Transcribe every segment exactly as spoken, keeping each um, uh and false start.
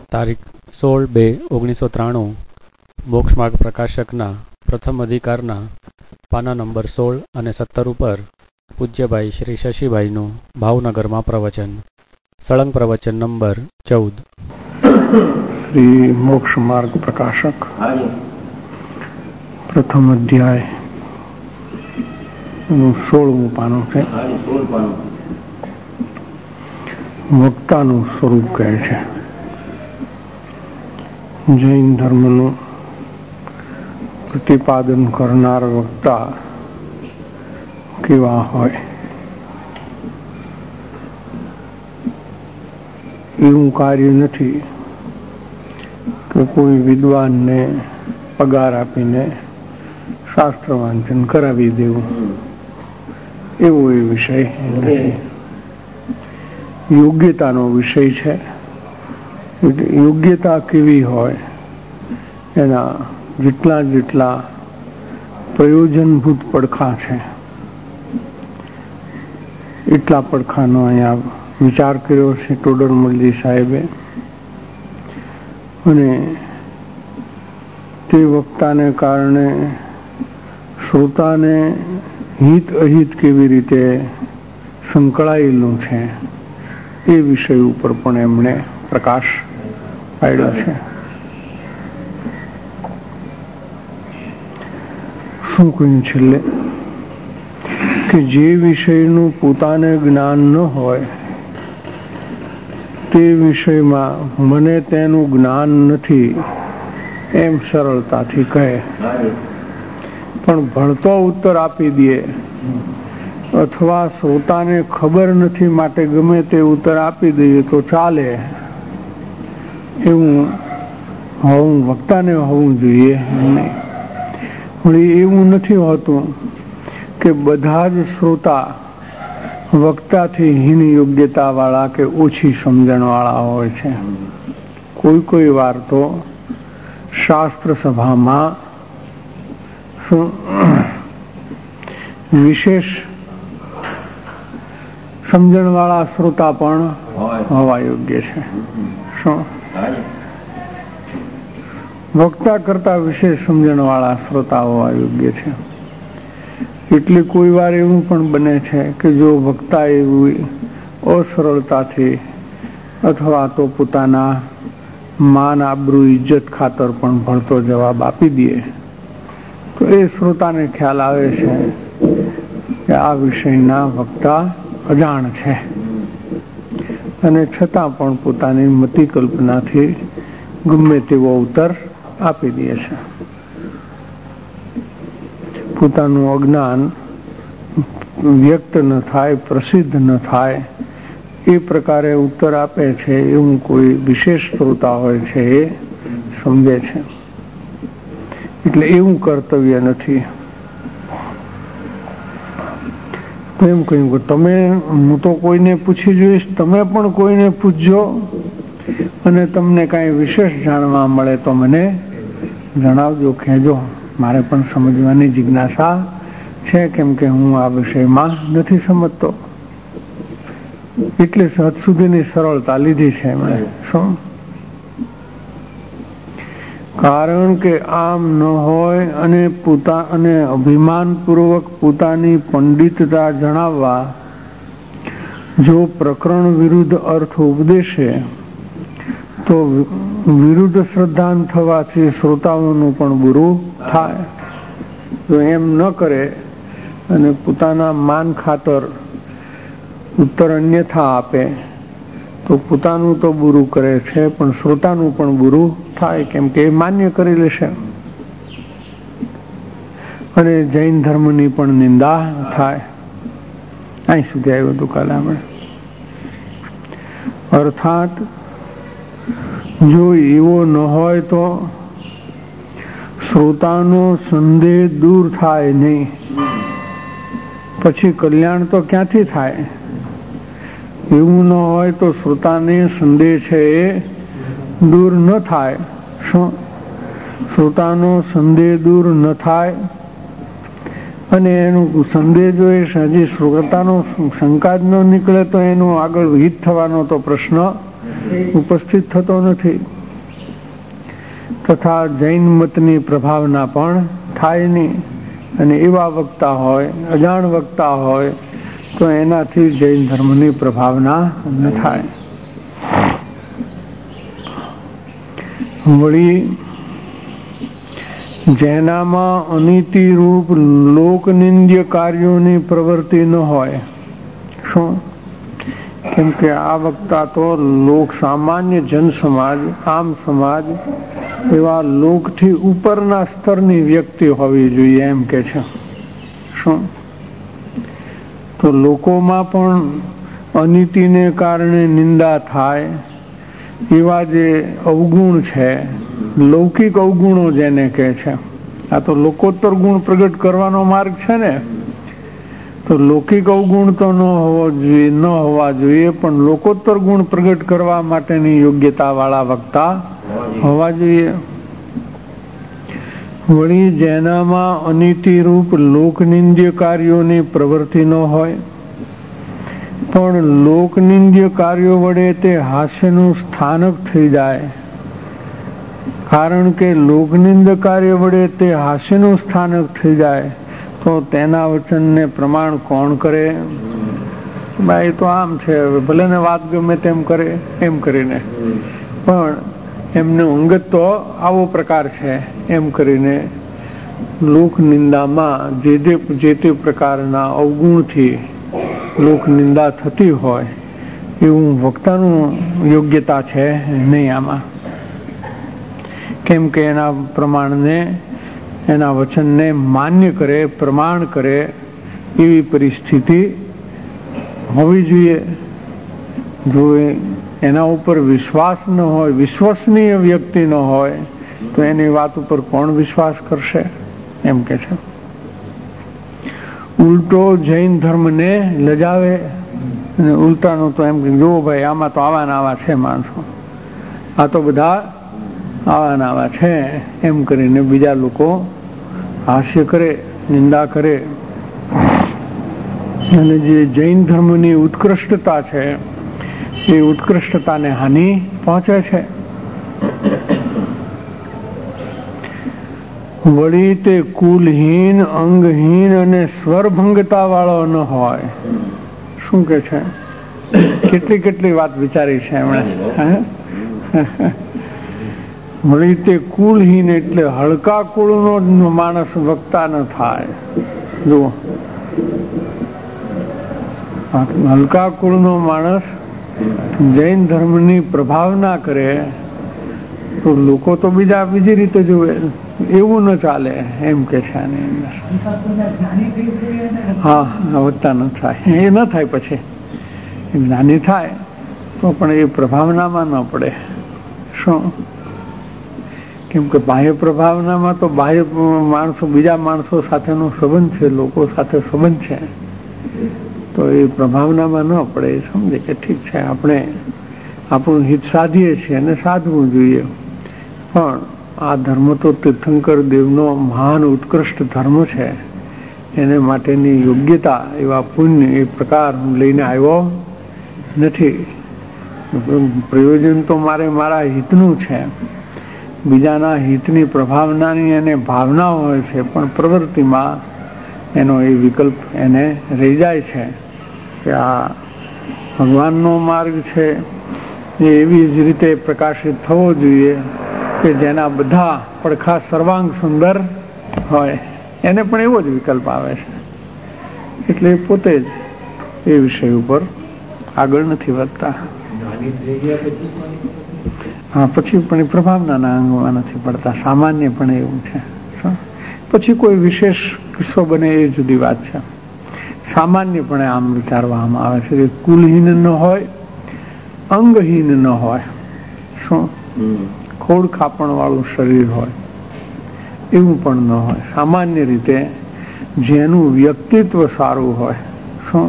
તારીખ સોળ બે ઓગણીસો ત્રાણું મોક્ષમાર્ગ પ્રકાશકના પ્રથમ અધિકારના પાના નંબર સોળ અને સત્તર ઉપર પૂજ્યભાઈ શ્રી શશીભાઈનું ભાવનગરમાં પ્રવચન. સળંગ પ્રવચન નંબર ચૌદ. શ્રી મોક્ષમાર્ગ પ્રકાશક પ્રથમ અધ્યાય સોળમું પાનું છે. વક્તાનું સ્વરૂપ કહે છે. જૈન ધર્મનું પ્રતિપાદન કરનાર વક્તા કેવા હોય એવું કાર્ય નથી કે કોઈ વિદ્વાનને પગાર આપીને શાસ્ત્ર વાંચન કરાવી દેવું, એવો એ વિષય નથી. યોગ્યતાનો વિષય છે. યોગ્યતા કેવી હોય એના જેટલા જેટલા પ્રયોજનભૂત પડખા છે એટલા પડખાનો અહીંયા વિચાર કર્યો છે ટોડરમલજી સાહેબે. અને તે વક્તાને કારણે શ્રોતાને હિત અહિત કેવી રીતે સંકળાયેલું છે એ વિષય ઉપર પણ એમણે પ્રકાશ પાડ્યો છે. શું કહ્યું છેલ્લે કે જે વિષયનું પોતાને જ્ઞાન ન હોય તે વિષયમાં મને તેનું જ્ઞાન નથી એમ સરળતાથી કહે, પણ ભળતો ઉત્તર આપી દે અથવા શ્રોતાને ખબર નથી માટે ગમે તે ઉત્તર આપી દઈએ તો ચાલે, એવું હોવું વક્તાને હોવું જોઈએ નહીં. એવું નથી હોતું કે બધા જ શ્રોતા વક્તાથી હીન યોગ્યતા વાળા કે ઓછી સમજણ વાળા હોય છે. કોઈ કોઈ વાર તો શાસ્ત્ર સભામાં વિશેષ સમજણ વાળા શ્રોતા પણ હોવા યોગ્ય છે. શું વક્તા કરતા વિશેષ સમજણ વાળા શ્રોતા હોવા યોગ્ય છે. એટલે કોઈ વાર એવું પણ બને છે કે જો વક્તા એવી અસરળતાથી અથવા તો પોતાના માન આબરૂ ઇજ્જત ખાતર પણ ભળતો જવાબ આપી દે તો એ શ્રોતાને ખ્યાલ આવે છે કે આ વિષયના વક્તા અજાણ છે, અને છતાં પણ પોતાની મતિ કલ્પનાથી ગમે તેવો ઉત્તર આપી દે છે. પોતાનું અજ્ઞાન વ્યક્ત ન થાય, પ્રસિદ્ધ ન થાય એ પ્રકારે ઉત્તર આપે છે એવું કોઈ વિશેષ શ્રોતા હોય છે એ સમજે છે. એટલે એવું કર્તવ્ય નથી. એમ કહ્યું કે તમે, હું તો કોઈને પૂછી જોઈશ, તમે પણ કોઈને પૂછજો અને તમને કાંઈ વિશેષ જાણવા મળે તો મને જણાવજો, કહેજો. મારે પણ સમજવાની જિજ્ઞાસા છે, કેમ કે હું આ વિષયમાં નથી સમજતો. એટલે હદ સુધીની સરળતા લીધી છે એમણે. શું કારણ કે આમ ન હોય અને પોતા અને અભિમાનપૂર્વક પોતાની પંડિતતા જણાવવા જો પ્રકરણ વિરુદ્ધ અર્થ ઉપદેશે તો વિરુદ્ધ શ્રદ્ધાન થવાથી શ્રોતાઓનું પણ બુરું થાય. જો એમ ન કરે અને પોતાના માન ખાતર ઉત્તર અન્યથા આપે તો પોતાનું તો બુરું કરે છે પણ શ્રોતાનું પણ બુરું થાય, કેમ કે એ માન્ય કરી લેશે અને જૈન ધર્મની પણ નિંદા થાય. અહીં સુધી આવ્યું હતું કાલે આપણે. અર્થાત જો એવો ન હોય તો શ્રોતાનો સંદેહ દૂર થાય નહીં, પછી કલ્યાણ તો ક્યાંથી થાય? એવું ન હોય તો શ્રોતાને સંદેહ છે એ દૂર ન થાય. શું શ્રોતાનો સંદેહ દૂર ન થાય અને એનું સંદેહ જો એ હજી શ્રોતાનો શંકા જ ન નીકળે તો એનું આગળ હિત થવાનો તો પ્રશ્ન ઉપસ્થિત થતો નથી. તથા જૈન મતની પ્રભાવના પણ થાય નહીં. અને એવા વક્તા હોય, અજાણ વક્તા હોય તો એનાથી જૈન ધર્મની પ્રભાવના ન થાય. વળી જેનામાં અનીતિ રૂપ લોકનિંદ્ય કાર્યોની પ્રવૃત્તિ ન હોય. શું? કેમ કે આ વક્તા તો લોક સામાન્ય જન સમાજ, આમ સમાજ, એવા લોકથી ઉપરના સ્તરની વ્યક્તિ હોવી જોઈએ એમ કે છે. શું? તો લોકોમાં પણ અનીતિને કારણે નિંદા થાય એવા જે અવગુણ છે, લૌકિક અવગુણો જેને કહે છે, આ તો લોકોત્તર ગુણ પ્રગટ કરવાનો માર્ગ છે ને. તો લૌકિક અવગુણ તો ન હોવો જોઈએ, ન હોવા જોઈએ, પણ લોકોત્તર ગુણ પ્રગટ કરવા માટેની યોગ્યતા વાળા વક્તા હોવા જોઈએ. વળી જેનામાં અનીતિ રૂપ લોકનિંદ્ય કાર્યોની પ્રવૃત્તિ ન હોય, પણ લોકનિંદ્ય કાર્યો વડે તે હાસ્યનું સ્થાનક થઈ જાય. કારણ કે લોકનિંદ કાર્ય વડે તે હાસ્યનું સ્થાનક થઈ જાય તો તેના વચનને પ્રમાણ કોણ કરે? ભાઈ તો આમ છે, ભલે ને વાત ગમે તેમ કરે એમ કરીને, પણ એમને અંગત તો આવો પ્રકાર છે એમ કરીને લોક નિંદામાં જે જે તે પ્રકારના અવગુણથી લોક નિંદા થતી હોય એવું વક્તાનું યોગ્યતા છે નહીં આમાં. કેમ કે એના પ્રમાણને, એના વચનને માન્ય કરે, પ્રમાણ કરે એવી પરિસ્થિતિ હોવી જોઈએ. જો એના ઉપર વિશ્વાસ ન હોય, વિશ્વસનીય વ્યક્તિ ન હોય તો એની વાત ઉપર કોણ વિશ્વાસ કરશે એમ કે છે. ઉલટો જૈન ધર્મને લજાવે અને ઉલટાનું તો એમ કે જો ભાઈ આમાં તો આવા ને આવા છે માણસો, આ તો બધા આવા ને આવા છે એમ કરીને બીજા લોકો હાસ્ય કરે, નિંદા કરે. અને જે જૈન ધર્મની ઉત્કૃષ્ટતા છે એ ઉત્કૃષ્ટતાને હાનિ પહોંચે છે. વળી તે કુલહીન, અંગહીન અને સ્વરભંગતા વાળો ન હોય. શું કે છે? કેટલી કેટલી વાત વિચારી છે એમણે. વળી તે કુલહીન એટલે હલકા કુળનો માણસ વક્તા ન થાય. જુઓ, હલકા કુળનો માણસ જૈન ધર્મની પ્રભાવના કરે તો લોકો તો બીજા બીજી રીતે જુએ, એવું ન ચાલે એમ કે છે આની અંદર. હા, વક્તા ન થાય, એ ન થાય. પછી જ્ઞાની થાય તો પણ એ પ્રભાવનામાં ન પડે. શું? કેમ કે બાહ્ય પ્રભાવનામાં તો બાહ્ય માણસો, બીજા માણસો સાથેનો સંબંધ છે, લોકો સાથે સંબંધ છે, તો એ પ્રભાવનામાં ન પડે. એ સમજે કે ઠીક છે, આપણે આપણું હિત સાધીએ છીએ અને સાધવું જોઈએ. પણ આ ધર્મ તો તીર્થંકર દેવનો મહાન ઉત્કૃષ્ટ ધર્મ છે, એને માટેની યોગ્યતા, એવા પુણ્ય, એ પ્રકાર લઈને આવ્યો નથી. પ્રયોજન તો મારે મારા હિતનું છે, બીજાના હિતની પ્રભાવનાની એને ભાવના હોય છે, પણ પ્રવૃત્તિમાં એનો એ વિકલ્પ એને રહી જાય છે કે આ ભગવાનનો માર્ગ છે એ એવી જ રીતે પ્રકાશિત થવો જોઈએ કે જેના બધા પડખા સર્વાંગ સુંદર હોય. એને પણ એવો જ વિકલ્પ આવે છે, એટલે પોતે જ એ વિષય ઉપર આગળ નથી વધતા. હા, પછી પણ એ પ્રભાવનાના અંગમાં નથી પડતા. સામાન્ય પણ એવું છે. પછી કોઈ વિશેષ કિસ્સો બને એ જુદી વાત છે. સામાન્યપણે આમ વિચારવામાં આવે છે કે કુલહીન ન હોય, અંગહીન ન હોય. શું? ખોડ ખાપણ વાળું શરીર હોય એવું પણ ન હોય. સામાન્ય રીતે જેનું વ્યક્તિત્વ સારું હોય. શું?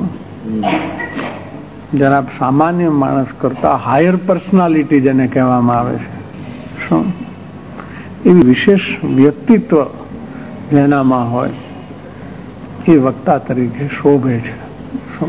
જરા સામાન્ય માણસ કરતા હાયર પર્સનાલિટી જેને કહેવામાં આવે છે. શું? એવી વિશેષ વ્યક્તિત્વ જેનામાં હોય એ વક્તા તરીકે શોભે છે. શું?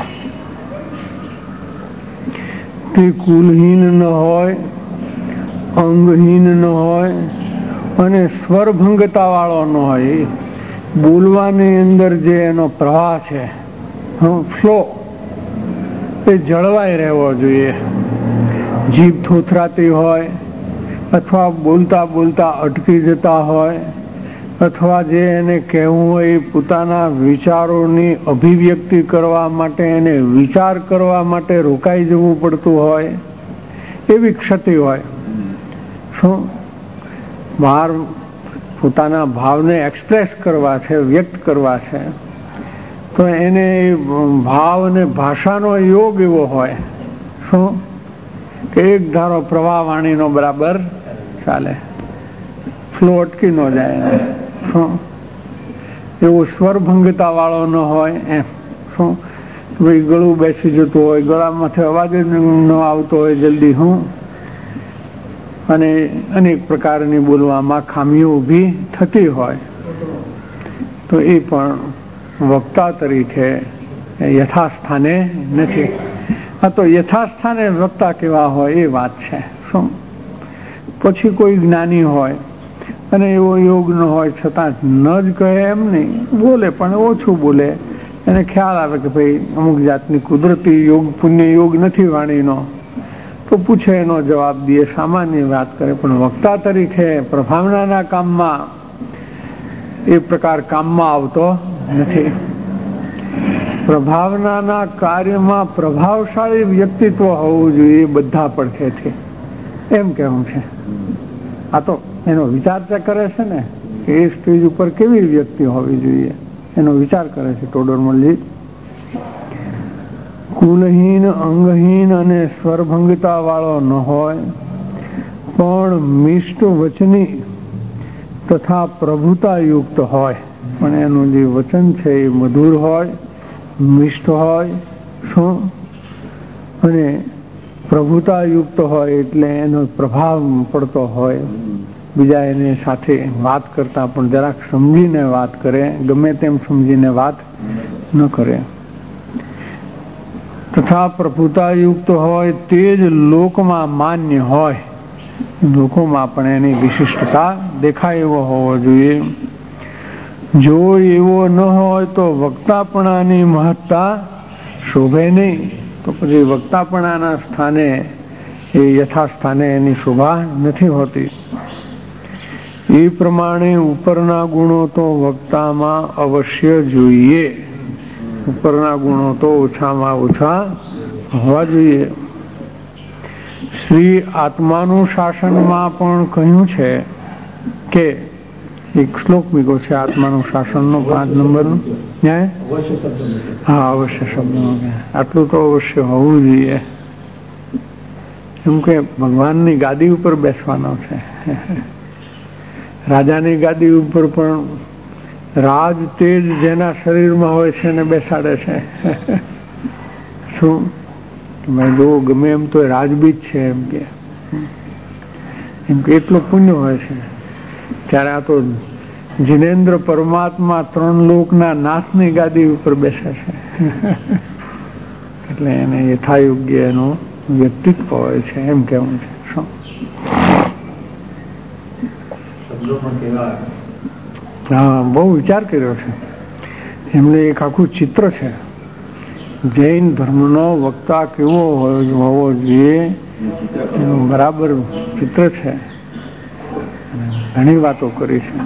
તે કુલહીન ન હોય, અંગહીન ન હોય અને સ્વરભંગતા વાળો ન હોય. બોલવાની અંદર જે એનો પ્રવાહ છે, ફ્લો, એ જળવાઈ રહેવો જોઈએ. જીભ થોથરાતી હોય અથવા બોલતા બોલતા અટકી જતા હોય અથવા જે એને કહેવું હોય એ પોતાના વિચારોની અભિવ્યક્તિ કરવા માટે એને વિચાર કરવા માટે રોકાઈ જવું પડતું હોય, એવી ક્ષતિ હોય. શું બહાર પોતાના ભાવને એક્સપ્રેસ કરવા છે, વ્યક્ત કરવા છે, તો એને ભાવ અને ભાષાનો યોગ એવો હોય શું કે એક ધારો પ્રવાહ વાણીનો બરાબર ચાલે, ફ્લો અટકી ન જાય. શું એવો સ્વરભંગતા વાળો ન હોય એમ. શું ભાઈ ગળું બેસી જતું હોય, ગળામાંથી અવાજ જ ન આવતો હોય જલ્દી, હું અને અનેક પ્રકારની બોલવામાં ખામીઓ ઊભી થતી હોય, તો એ પણ વક્તા તરીકે યથાસ્થાને નથી. આ તો યથાસ્થાને વક્તા કેવા હોય એ વાત છે. શું પછી કોઈ જ્ઞાની હોય અને એવો યોગ ન હોય છતાં ન જ કહે એમ નહીં, બોલે પણ ઓછું બોલે. એને ખ્યાલ આવે કે ભાઈ અમુક જાતની કુદરતી યોગ પુણ્ય યોગ નથી વાણીનો, તો પૂછે, એનો જવાબ દે, સામાન્ય વાત કરે. પણ વક્તા તરીકે પ્રભાવનાના કામમાં એ પ્રકાર કામમાં આવતો નથી. પ્રભાવનાના કાર્યમાં પ્રભાવશાળી વ્યક્તિત્વ હોવું જોઈએ બધા પડખેથી, એમ કહેવું છે. આ તો એનો વિચાર કરે છે ને કે એ સ્ટેજ ઉપર કેવી વ્યક્તિ હોવી જોઈએ, એનો વિચાર કરે છે ટોડરમલજી. કુલહીન, અંગહીન અને સ્વરભંગતા વાળો ન હોય, પણ મિષ્ટ વચની તથા પ્રભુતા યુક્ત હોય. પણ એનું જે વચન છે એ મધુર હોય, મિષ્ટ હોય, શું અને પ્રભુતા યુક્ત હોય, એટલે એનો પ્રભાવ પડતો હોય. બીજા એને સાથે વાત કરતા પણ જરાક સમજીને વાત કરે, ગમે તેમ સમજીને વાત ન કરે. તથા પ્રભુતા યુક્ત હોય તે જ લોકમાં માન્ય હોય, લોકોમાં પણ એની વિશિષ્ટતા દેખાય એવો હોવો જોઈએ. જો એવો ન હોય તો વક્તાપણાની મહત્તા શોભે નહીં. તો પછી વક્તાપણાના સ્થાને એ યથાસ્થાને એની શોભા નથી હોતી. એ પ્રમાણે ઉપરના ગુણો તો વક્તામાં અવશ્ય જોઈએ. ઉપરના ગુણો તો ઓછામાં ઓછા હોવા જોઈએ. શ્રી આત્માનું શાસનમાં પણ કહ્યું છે કે એક શ્લોક મીકો છે આત્માનું શાસનનો, પાંચ નંબરનો. ન્યાય હા, અવશ્ય શબ્દનો. આટલું તો અવશ્ય હોવું જોઈએ. એમ કે ભગવાનની ગાદી ઉપર બેસવાનો છે. રાજાની ગાદી ઉપર પણ રાજ તેજ જેના શરીરમાં હોય છે એને બેસાડે છે. શું મેં જો ગમે એમ તો રાજબીજ છે એમ કે એમ કે એટલો પુણ્ય હોય છે. ત્યારે આ તો જીનેન્દ્ર પરમાત્મા ત્રણ લોકના નાથની ગાદી ઉપર બેસે છે. એટલે એને યથાયોગ્ય એનું વ્યક્તિત્વ હોય છે, એમ કેવું છે. શું હા, બહુ વિચાર કર્યો છે એમને. એક આખું ચિત્ર છે જૈન ધર્મનો વક્તા કેવો હોવો જોઈએ એનું બરાબર ચિત્ર છે. ઘણી વાતો કરી છે.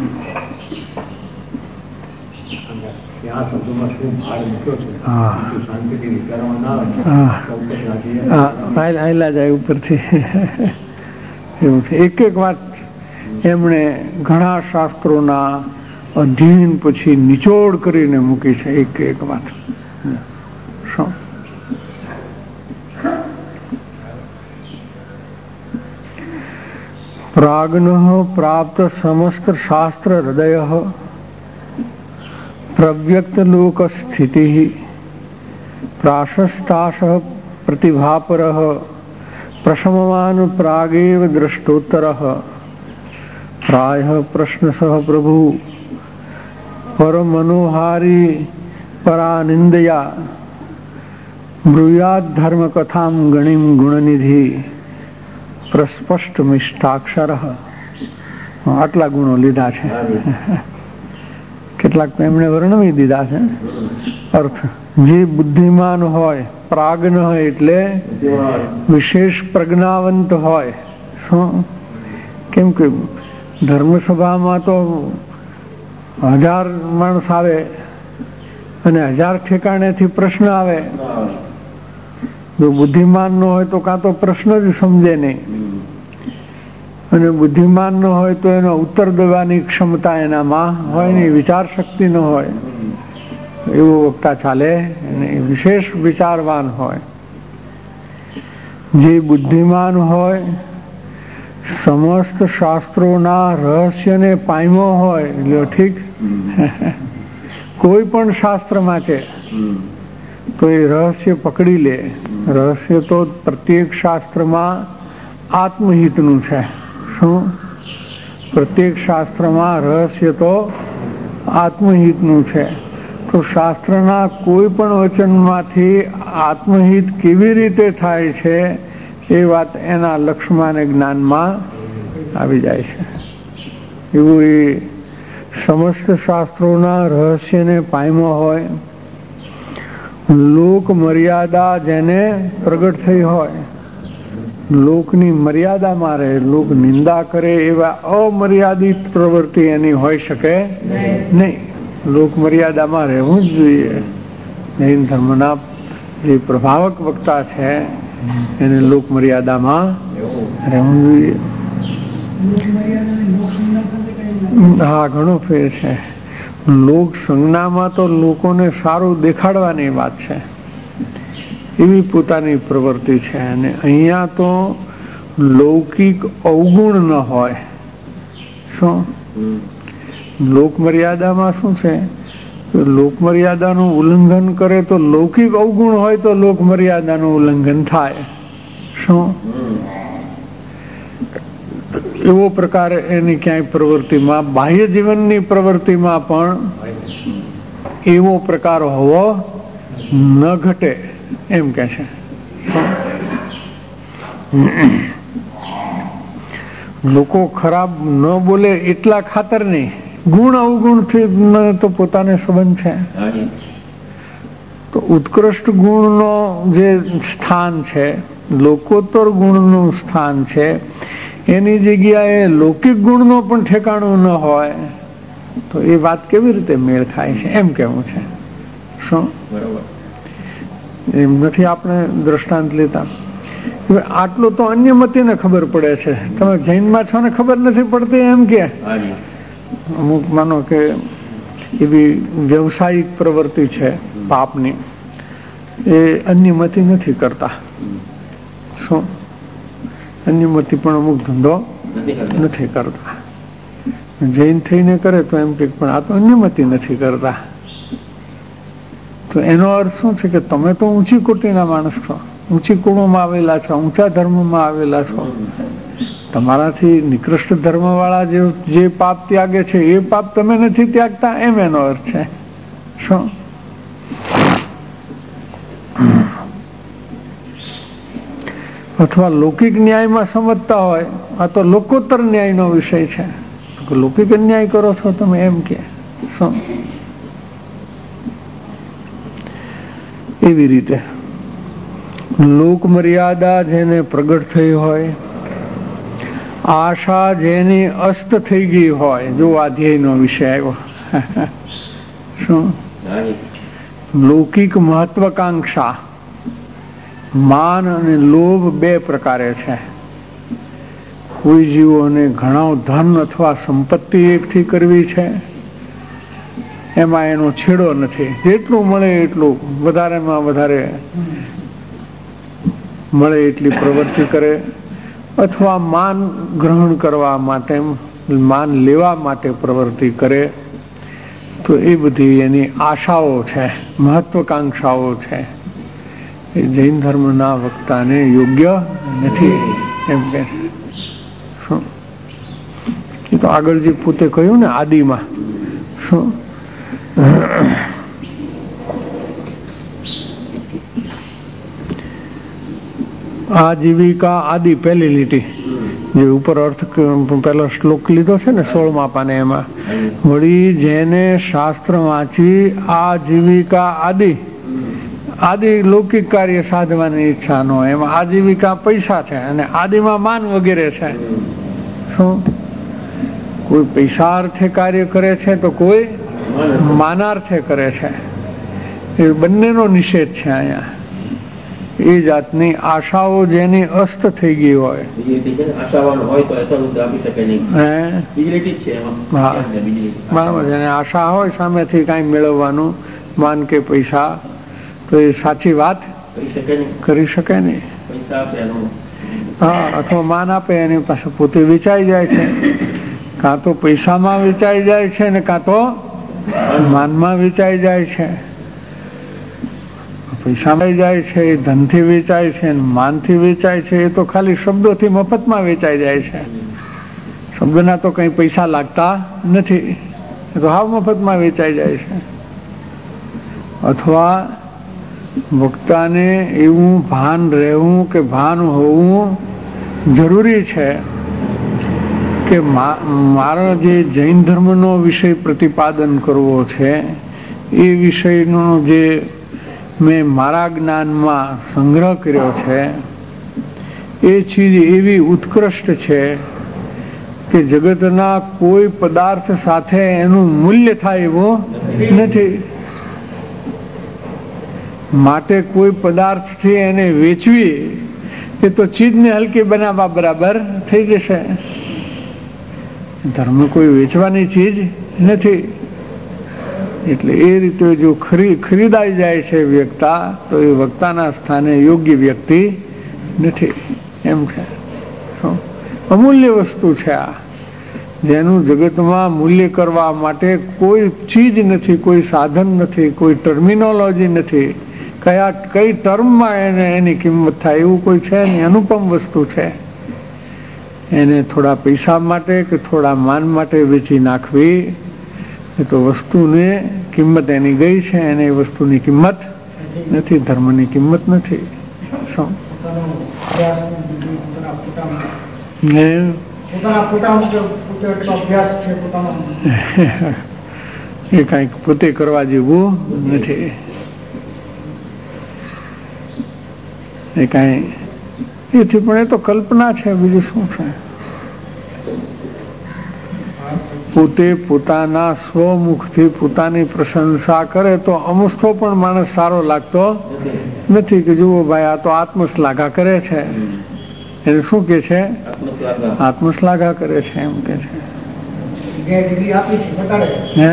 આયલા જાય ઉપરથી એવું છે. એક એક વાત એમણે ઘણા શાસ્ત્રોના અધ્યયન પછી નિચોડ કરીને મૂકી છે, એક એક વાત. શું પ્રાગ્નઃ પ્રાપ્ત સમસ્ત શાસ્ત્ર હૃદય પ્રવ્યક્ત લોક સ્થિતિ પ્રાશસ્તાશ પ્રતિભાપર પ્રશમવાન પ્રાગેવ દ્રષ્ટોત્તર પ્રાય પ્રશ્નસઃ પ્રભુ પરમનોહારી પરાનિંદયા બ્રૂયાદ ધર્મ કથામ ગણિમ ગુણનિધિ પ્રસ્પષ્ટ મિષ્ટાક્ષર, આટલા ગુણો લીધા છે. કેટલાક એમણે વર્ણવી દીધા છે અર્થ. જે બુદ્ધિમાન હોય, પ્રાજ્ઞ હોય એટલે વિશેષ પ્રજ્ઞાવંત હોય. શું? કેમ કે ધર્મસભામાં તો હજાર માણસ આવે અને હજાર ઠેકાણેથી પ્રશ્ન આવે. જો બુદ્ધિમાન ન હોય તો કાં તો પ્રશ્ન જ સમજે નહીં, અને બુદ્ધિમાન ન હોય તો એનો ઉત્તર દેવાની ક્ષમતા એનામાં હોય નહીં, વિચાર શક્તિ ન હોય, એવું વક્તા ચાલે. અને વિશેષ વિચારવાન હોય. જે બુદ્ધિમાન હોય, સમસ્ત શાસ્ત્રોના રહસ્યને પામ્યો હોય, એટલે ઠીક કોઈ પણ શાસ્ત્રમાં છે તો એ રહસ્ય પકડી લે. રહસ્ય તો પ્રત્યેક શાસ્ત્રમાં આત્મહિતનું છે. શું? પ્રત્યેક શાસ્ત્રમાં રહસ્ય તો આત્મહિતનું છે. તો શાસ્ત્રના કોઈ પણ વચનમાંથી આત્મહિત કેવી રીતે થાય છે એ વાત એના લક્ષ્યમાં અને જ્ઞાનમાં આવી જાય છે. એવું એ સમસ્ત શાસ્ત્રોના રહસ્યને પામ્યો હોય, લોક મર્યાદા જેને પ્રગટ થઈ હોય, લોકની મર્યાદામાં રહે, લોક નિંદા કરે એવા અમર્યાદિત પ્રવૃત્તિ એની હોઈ શકે નહીં. લોક મર્યાદામાં રહેવું જ જોઈએ. જૈન ધર્મના જે પ્રભાવક વક્તા છે એને લોક મર્યાદામાં રહેવું જોઈએ. હા, ઘણો ફેર છે. લોક સંજ્ઞામાં તો લોકોને સારું દેખાડવાની વાત છે, એવી પોતાની પ્રવૃત્તિ છે. અને અહીંયા તો લૌકિક અવગુણ ન હોય. શું? લોક મર્યાદામાં શું છે? લોક મર્યાદાનું ઉલ્લંઘન કરે તો લૌકિક અવગુણ હોય તો લોક મર્યાદાનું ઉલ્લંઘન થાય. શું? એવો પ્રકાર એની ક્યાંય પ્રવૃત્તિમાં, બાહ્ય જીવનની પ્રવૃત્તિમાં પણ એવો પ્રકાર હોવો ન ઘટે, એમ કે છે. લોકો ખરાબ ન બોલે એટલા ખાતર નહીં, ગુણ અવગુણથી તો પોતાને સંબંધ છે. તો ઉત્કૃષ્ટ ગુણનો જે સ્થાન છે, લોકોત્તર ગુણનું સ્થાન છે, એની જગ્યાએ લૌકિક ગુણનો પણ ઠેકાણું ન હોય તો એ વાત કેવી રીતે મેળ ખાય છે, એમ કેવું છે. શું? બરોબર. એમ નથી આપણે દ્રષ્ટાંત લેતા. આટલું તો અન્ય મતીને ખબર પડે છે, તમે જૈનમાં છો ને ખબર નથી પડતી એમ કે. અમુક માનો કે એવી વ્યવસાયિક પ્રવૃત્તિ છે પાપની, એ અન્ય મતી નથી કરતા. શું? અન્ય મતી પણ અમુક ધંધો નથી કરતા. જૈન થઈને કરે તો એમ કે પણ આ તો અન્ય મતી નથી કરતા. તો એનો અર્થ શું છે કે તમે તો ઊંચી કોટીના માણસ છો, ઊંચી કુળોમાં આવેલા છો, ઊંચા ધર્મમાં આવેલા છો. તમારાથી નિકૃષ્ટ ધર્મ વાળા જે જે પાપ ત્યાગે છે એ પાપ તમે નથી ત્યાગતા, એમ એનો અર્થ છે. શું? અથવા લૌકિક ન્યાયમાં સમજતા હોય, આ તો લોકોત્તર ન્યાયનો વિષય છે, તો લૌકિક અન્યાય કરો છો તમે, એમ કે. શું? એવી રીતે લોક મર્યાદા જેને પ્રગટ થઈ હોય, આશા જેની અસ્ત થઈ ગઈ હોય. જો અધ્યાયનો વિષય આવ્યો. શું? લૌકિક મહત્વાકાંક્ષા, માન અને લોભ બે પ્રકારે છે. કોઈ જીવોને ઘણો ધન અથવા સંપત્તિ એકઠી કરવી છે, એમાં એનો છેડો નથી. જેટલું મળે એટલું, વધારેમાં વધારે મળે એટલી પ્રવૃત્તિ કરે. અથવા માન ગ્રહણ કરવા માટે, માન લેવા માટે પ્રવૃત્તિ કરે. તો એ બધી એની આશાઓ છે, મહત્વાકાંક્ષાઓ છે. એ જૈન ધર્મના વક્તાને યોગ્ય નથી, એમ કે છે. શું? એ તો આગળ જે પોતે કહ્યું ને આદિમાં. શું? આજીવિકા આદિ પહેલી લીટી. જે ઉપર અર્થ પેલો શ્લોક લીધો છે ને સોળમા પાને, એમાં વળી જેને શાસ્ત્ર વાંચી આજીવિકા આદિ આદિ લૌકિક કાર્ય સાધવાની ઈચ્છા ન હોય, એમાં આજીવિકા પૈસા છે અને આદિમાં માન વગેરે છે. શું કોઈ પૈસાર્થે કાર્ય કરે છે તો કોઈ માનાર્થે કરે છે. એ બંનેનો નિષેધ છે અહીંયા. એ જાતની આશાઓ જેની અસ્ત થઈ ગઈ હોય, બરાબર, જેને આશા હોય સામેથી કઈ મેળવવાનું, માન કે પૈસા, તો એ સાચી વાત કરી શકે નહીં. હા, અથવા માન આપે એની પાસે પોતે વેચાઈ જાય છે, કાં તો પૈસામાં વેચાઈ જાય છે ને કાં તો માનમાં વેચાઈ જાય છે. પૈસામાં જાય છે, ધનથી વેચાય છે, માનથી વેચાય છે. એ તો ખાલી શબ્દોથી મફતમાં વેચાઈ જાય છે. શબ્દના તો કઈ પૈસા લાગતા નથી, એ તો હાવ મફતમાં વેચાઈ જાય છે. અથવા વક્તાને એવું ભાન રહેવું કે ભાન હોવું જરૂરી છે કે મારો જે જૈન ધર્મનો વિષય પ્રતિપાદન કરવો છે, એ વિષયનો જે મેં મારા જ્ઞાનમાં સંગ્રહ કર્યો છે, એ ચીજ એવી ઉત્કૃષ્ટ છે કે જગતના કોઈ પદાર્થ સાથે એનું મૂલ્ય થાય એવું નથી. માટે કોઈ પદાર્થથી એને વેચવી એ તો ચીજને હલકી બનાવવા બરાબર થઈ જશે. ધર્મ કોઈ વેચવાની ચીજ નથી. એટલે એ રીતે જો ખરી ખરીદાઈ જાય છે વ્યક્તા, તો એ વક્તાના સ્થાને યોગ્ય વ્યક્તિ નથી. એમ છે. શું અમૂલ્ય વસ્તુ છે આ, જેનું જગતમાં મૂલ્ય કરવા માટે કોઈ ચીજ નથી, કોઈ સાધન નથી, કોઈ ટર્મિનોલોજી નથી. કયા કઈ ટર્મમાં એને એની કિંમત થાય એવું કોઈ છે નહીં. અનુપમ વસ્તુ છે. એને થોડા પૈસા માટે કે થોડા માન માટે વેચી નાખવી, એ તો વસ્તુને કિંમત એની ગઈ છે, એને એ વસ્તુની કિંમત નથી, ધર્મની કિંમત નથી. શું એ કઈક પોતે કરવા જેવું નથી. એ કઈ એથી પણ એ તો કલ્પના છે, બીજું શું છે. પોતે પોતાના સ્વમુખથી પોતાની પ્રશંસા કરે તો અમુસ્તો પણ માણસ સારો લાગતો નથી કે જુઓ ભાઈ આ તો આત્મશ્લાઘા કરે છે. એને શું કે છે? આત્મશ્લાઘા કરે છે, એમ કે છે. હે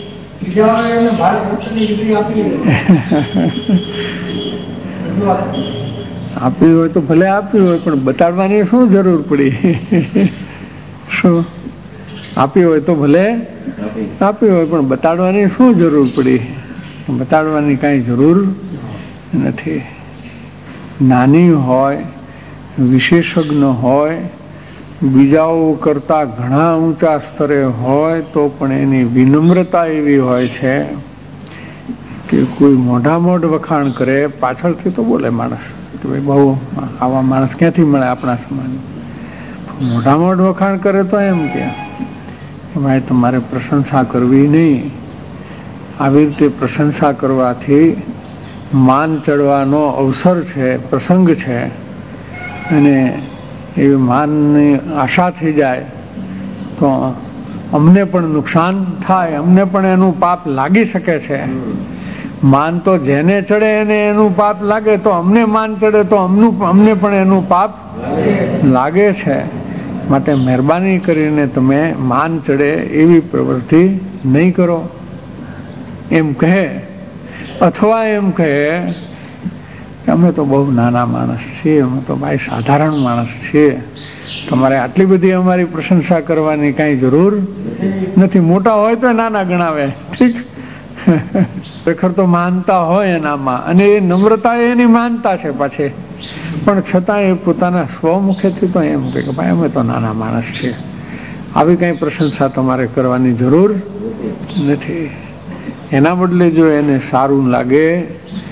આપી હોય તો ભલે આપી હોય, પણ બતાડવાની શું જરૂર પડી? શું આપી હોય તો ભલે આપી હોય, પણ બતાડવાની શું જરૂર પડી? બતાડવાની કાંઈ જરૂર નથી. નાની હોય, વિશેષજ્ઞ હોય, બીજાઓ કરતા ઘણા ઊંચા સ્તરે હોય, તો પણ એની વિનમ્રતા એવી હોય છે કે કોઈ મોઢા મોઢ વખાણ કરે, પાછળથી તો બોલે માણસ કે ભાઈ બહુ આવા માણસ ક્યાંથી મળે આપણા સમાન. મોઢા મોઢ વખાણ કરે તો એમ કે ભાઈ તમારે પ્રશંસા કરવી નહીં. આવી રીતે પ્રશંસા કરવાથી માન ચડવાનો અવસર છે, પ્રસંગ છે, અને એવી માનની આશા થઈ જાય તો અમને પણ નુકસાન થાય, અમને પણ એનું પાપ લાગી શકે છે. માન તો જેને ચડે એને એનું પાપ લાગે, તો અમને માન ચડે તો અમનું અમને પણ એનું પાપ લાગે છે. માટે મહેરબાની કરીને તમે માન ચડે એવી પ્રવૃત્તિ નહીં કરો, એમ કહે. અથવા એમ કહે કે અમે તો બહુ નાના માણસ છીએ, અમે તો ભાઈ સાધારણ માણસ છીએ, તમારે આટલી બધી અમારી પ્રશંસા કરવાની કાંઈ જરૂર નથી. મોટા હોય તો નાના ગણાવે, ઠીક. ખરેખર તો માનતા હોય એનામાં, અને એ નમ્રતા એની માનતા છે પાછી, પણ છતાં એ પોતાના સ્વમુખેથી તો એમ કે ભાઈ અમે તો નાના માણસ છીએ, આવી કઈ પ્રશંસા તમારે કરવાની જરૂર નથી. એના બદલે જો એને સારું લાગે,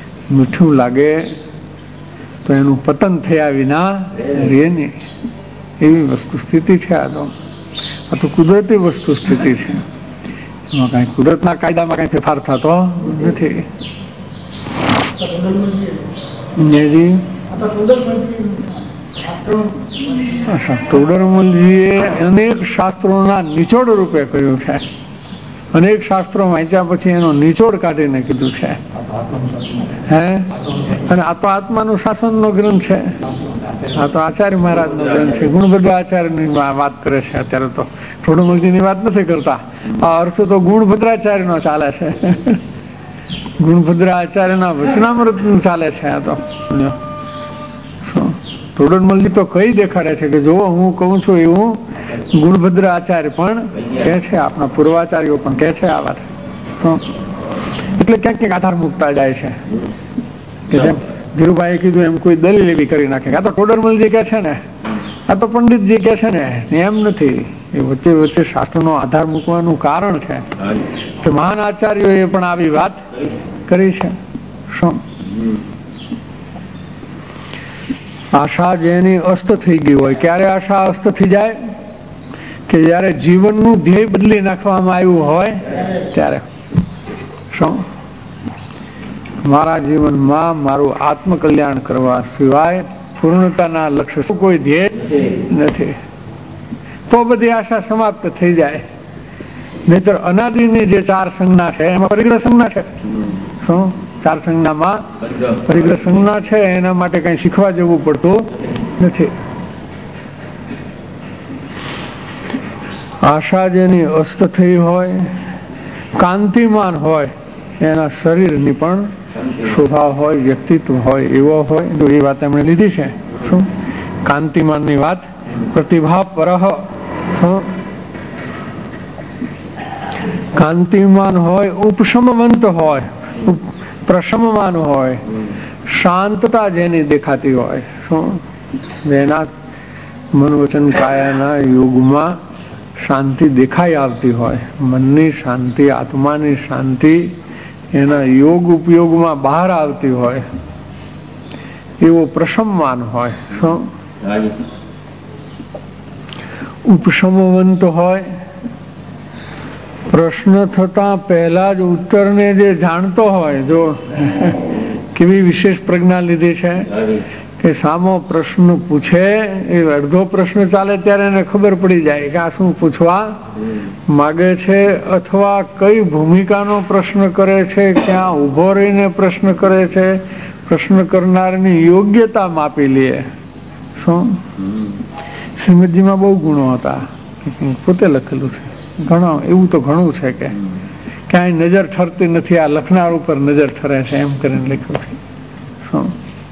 મીઠું લાગે, તો એનું પતન થયા વિના રહે નહીં. એવી વસ્તુ સ્થિતિ છે. આ તો આ તો કુદરતી વસ્તુ સ્થિતિ છે. એમાં કઈ કુદરતના કાયદામાં કઈ ફેરફાર થતો નથી. ટોડરમલજીએ અનેક શાસ્ત્રોના નિચોડ રૂપે કહ્યું છે. અનેક શાસ્ત્રો વાંચ્યા પછી એનો નિચોડ કાઢીને કીધું છે. હે અને આ તો આત્માનું શાસનનો ગ્રંથ છે. આ તો આચાર્ય મહારાજનો ગ્રંથ છે. ગુણભદ્ર આચાર્યની વાત કરે છે. અત્યારે તો ટોડરમલજીની વાત નથી કરતા. આ અર્થ તો ગુણભદ્રાચાર્યનો ચાલે છે. ગુણભદ્ર આચાર્યના વચનામૃત ચાલે છે. આ તો ટોડરમલજી તો કઈ દેખાડે છે કે જો હું કહું છું એવું ગુણભદ્ર આચાર્ય પણ કહે છે, આપણા પૂર્વાચાર્યો પણ કહે છે આ વાત. એટલે ક્યાંક ક્યાંક આધાર મૂકતા જાય છે કે જેમ ધીરુભાઈએ કીધું એમ કોઈ દલીલ એવી કરી નાખે. આ તો ટોડરમલજી કહે છે ને, આ તો પંડિતજી કહે છે ને, એમ નથી. એ વચ્ચે વચ્ચે શાસ્ત્રનો આધાર મૂકવાનું કારણ છે કે મહાન આચાર્યોએ પણ આવી વાત કરી છે. શું આશા જેની અસ્ત થઈ ગઈ હોય, ક્યારે આશા અસ્ત થઈ જાય કે જયારે જીવનનું ધ્યેય બદલી નાખવામાં આવ્યું હોય ત્યારે. શું મારા જીવનમાં મારું આત્મકલ્યાણ કરવા સિવાય પૂર્ણતાના લક્ષ્ય કોઈ ધ્યેય નથી, તો બધી આશા સમાપ્ત થઈ જાય. નહીતર અનાદિની જે ચાર સંજ્ઞા છે એમાં પરિગ્રહ સંજ્ઞા છે. શું ચાર સંજ્ઞામાં પરિગ્રહ સંજ્ઞા છે. એના માટે કઈ શીખવા જવું પડતું નથી. આશા જેની અસ્ત થઈ હોય, કાંતિમાન હોય, એના શરીરની પણ શોભા હોય, વ્યક્તિત્વ હોય, એવો હોય. તો એ વાત એમણે લીધી છે. શું કાંતિમાનની વાત? પ્રતિભા પરહ. કાંતિમાન હોય, ઉપશમવંત હોય, પ્રશમવાન હોય, શાંતતા જેની દેખાતી હોય. શું જેના મન વચન કાયાના યોગમાં શાંતિ દેખાઈ આવતી હોય, મનની શાંતિ, આત્માની શાંતિ એના યોગ ઉપયોગમાં બહાર આવતી હોય, એવો પ્રશમવાન હોય. શું ઉપશમવંત હોય, પ્રશ્ન થતા પહેલા જ ઉત્તરને જે જાણતો હોય. જો કેવી વિશેષ પ્રજ્ઞા લીધી છે કે સામો પ્રશ્ન પૂછે, એ અડધો પ્રશ્ન ચાલે ત્યારે એને ખબર પડી જાય કે આ શું પૂછવા માગે છે, અથવા કઈ ભૂમિકાનો પ્રશ્ન કરે છે, ક્યાં ઉભો રહીને પ્રશ્ન કરે છે. પ્રશ્ન કરનારની યોગ્યતા માપી લે. શું શ્રીમદજીમાં બહુ ગુણો હતા, પોતે લખેલું છે. ઘણો એવું તો ઘણું છે કે ક્યાંય નજર ઠરતી નથી, આ લખનાર ઉપર નજર ઠરે છે, એમ કરીને લખ્યું છે. શું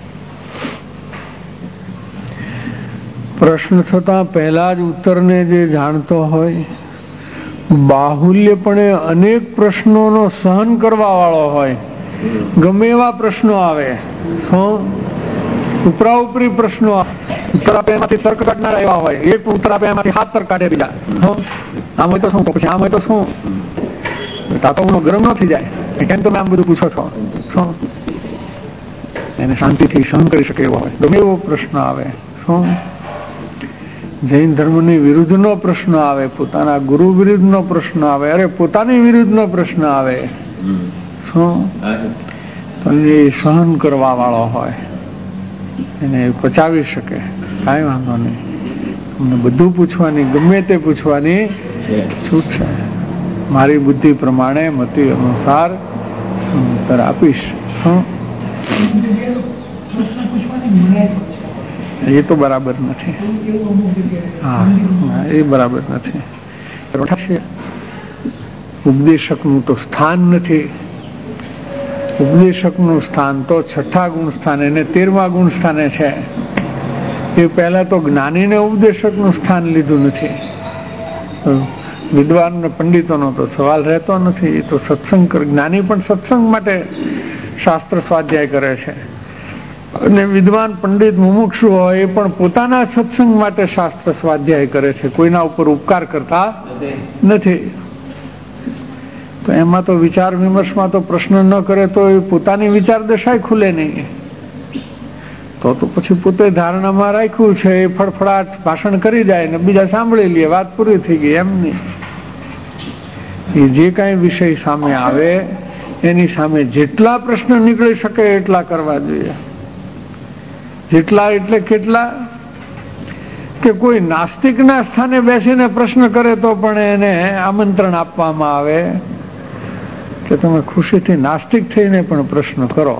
પ્રશ્ન થતા પહેલા જ ઉત્તરને જે જાણતો હોય, બાહુલ્યપણે અનેક પ્રશ્નોનો સહન કરવા વાળો હોય. ગમે એવા પ્રશ્નો આવે, શું ઉપરા ઉપરી પ્રશ્નો, ઉત્તર આપે એમાંથી તર્ક કાઢનારા એવા હોય. એક ઉત્તર આપે એમાંથી હાથ તર્ક કાઢે બીજા. આમ હોય તો શું, પછી આમ હોય તો શું? તાતો હું ગરમ ન થઈ જાય કેમ તમે આમ બધું પૂછો છો? શું એને શાંતિથી સહન કરી શકે એવો હોય. ગમે એવો પ્રશ્ન આવે. શું જૈન ધર્મની વિરુદ્ધનો પ્રશ્ન આવે, પોતાના ગુરુ વિરુદ્ધનો પ્રશ્ન આવે, અરે પોતાની વિરુદ્ધનો પ્રશ્ન આવે. શું તો એ સહન કરવા વાળો હોય, એને પચાવી શકે. કાંઈ વાંધો નહીં, તમને બધું પૂછવાની, ગમે તે પૂછવાની છૂટ છે. મારી બુદ્ધિ પ્રમાણે મતિ અનુસાર ઉત્તર આપીશ. એ તો બરાબર નથી. હા, એ બરાબર નથી. ઉપદેશકનું તો સ્થાન નથી. ઉપદેશકનું સ્થાન તો છઠ્ઠા ગુણ સ્થાને ને તેરમા ગુણ સ્થાને છે. એ પહેલા તો જ્ઞાનીને ઉપદેશકનું સ્થાન લીધું નથી. વિદ્વાન ને પંડિતોનો તો સવાલ રહેતો નથી. એ તો સત્સંગ કરે. જ્ઞાની પણ સત્સંગ માટે શાસ્ત્ર સ્વાધ્યાય કરે છે, અને વિદ્વાન પંડિત મુમુક્ષુ હોય એ પણ પોતાના સત્સંગ માટે શાસ્ત્ર સ્વાધ્યાય કરે છે, કોઈના ઉપર ઉપકાર કરતા નથી. તો એમાં તો વિચાર વિમર્શમાં તો પ્રશ્ન ન કરે તો એ પોતાની વિચાર દશાય ખુલે નહીં. તો તો પછી પોતે ધારણામાં રાખ્યું છે એ ફડફડાટ ભાષણ કરી જાય ને બીજા સાંભળી લે, વાત પૂરી થઈ ગઈ. એમ નહીં. એ જે કાંઈ વિષય સામે આવે એની સામે જેટલા પ્રશ્ન નીકળી શકે એટલા કરવા જોઈએ. જેટલા એટલે કેટલા કે કોઈ નાસ્તિકના સ્થાને બેસીને પ્રશ્ન કરે તો પણ એને આમંત્રણ આપવામાં આવે કે તમે ખુશીથી નાસ્તિક થઈને પણ પ્રશ્ન કરો.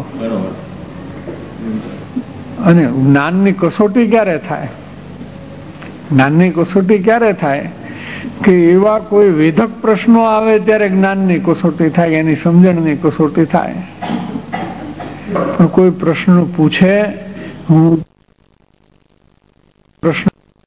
અને જ્ઞાનની કસોટી ક્યારે થાય? જ્ઞાનની કસોટી ક્યારે થાય કે એવા કોઈ વેધક પ્રશ્નો આવે ત્યારે જ્ઞાનની કસોટી થાય, એની સમજણની કસોટી થાય. પણ કોઈ પ્રશ્ન પૂછે, હું પ્રશ્ન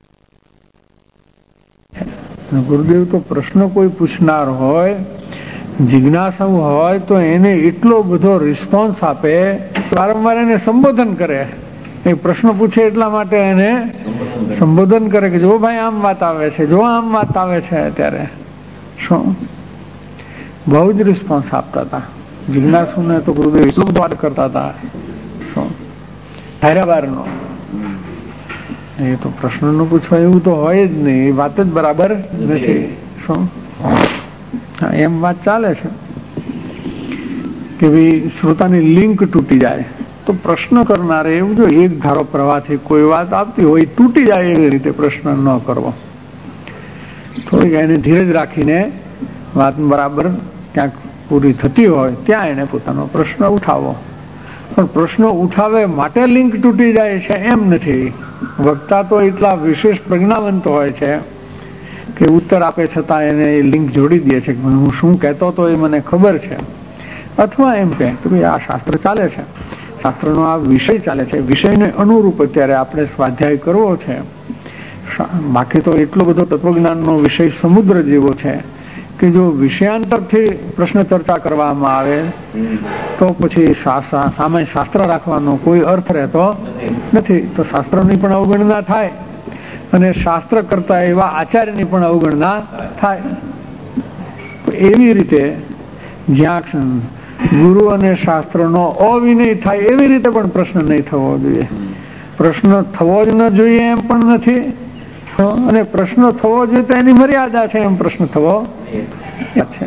ગુરુદેવ તો પ્રશ્ન કોઈ પૂછનાર હોય, જિજ્ઞાસુ હોય તો એને એટલો બધો રિસ્પોન્સ આપે, વારંવાર એને સંબોધન કરે. એ પ્રશ્ન પૂછે એટલા માટે એને સંબોધન કરે કે જો ભાઈ આમ વાત આવે છે, જો આમ વાત આવે છે. ત્યારે શું બહુ જ રિસ્પોન્સ આપતા હતા. જિજ્ઞાસુને તો ગુરુદેવ એટલું બધું વાત કરતા હતા. શું ધાર્યાવારનો એ તો પ્રશ્ન નું પૂછવા એવું તો હોય જ નહીં. એ વાત જ બરાબર નથી. શું એમ વાત ચાલે છે કે ભાઈ શ્રોતાની લિંક તૂટી જાય તો પ્રશ્ન કરનારે એવું જો એક ધારો પ્રવાહથી કોઈ વાત આવતી હોય તૂટી જાય એવી રીતે પ્રશ્ન ન કરવો. થોડીક એને ધીરજ રાખીને વાત બરાબર ક્યાંક પૂરી થતી હોય ત્યાં એને પોતાનો પ્રશ્ન ઉઠાવો. પણ પ્રશ્નો ઉઠાવે માટે લિંક તૂટી જાય છે એમ નથી. વક્તા તો એટલા વિશેષ પ્રજ્ઞાવંત હોય છે કે ઉત્તર આપે છતાં એને લિંક જોડી દે છે કે હું શું કહેતો તો એ મને ખબર છે. અથવા એમ કહે કે ભાઈ આ શાસ્ત્ર ચાલે છે, શાસ્ત્રનો આ વિષય ચાલે છે, વિષયને અનુરૂપ અત્યારે આપણે સ્વાધ્યાય કરવો છે. બાકી તો એટલો બધો તત્વજ્ઞાનનો વિષય સમુદ્ર જેવો છે કે જો વિષયાંતરથી પ્રશ્ન ચર્ચા કરવામાં આવે તો પછી સામે શાસ્ત્ર રાખવાનો કોઈ અર્થ રહેતો નથી. તો શાસ્ત્રની પણ અવગણના થાય અને શાસ્ત્ર કરતા એવા આચાર્યની પણ અવગણના થાય. એવી રીતે જ્યાં ગુરુ અને શાસ્ત્રનો અવિનય થાય એવી રીતે પણ પ્રશ્ન નહીં થવો જોઈએ. પ્રશ્ન થવો જ ન જોઈએ એમ પણ નથી, અને પ્રશ્ન થવો જોઈએ તો એની મર્યાદા છે એમ પ્રશ્ન થવો છે.